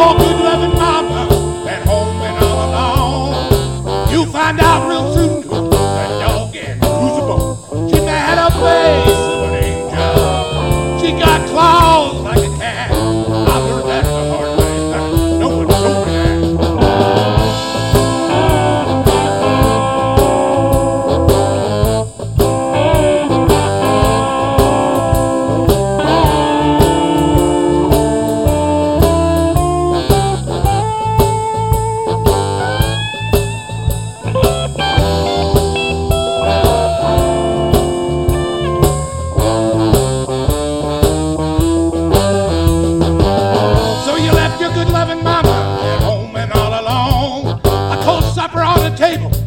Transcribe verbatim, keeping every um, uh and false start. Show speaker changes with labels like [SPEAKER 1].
[SPEAKER 1] your good loving mama at home and all alone. You'll find out real soon that dog and who's a bone. She may have a face of an angel. She got claws like a cat. I learned that the hard way. No one told me that. Loving mama at home and all alone. A cold supper on the table.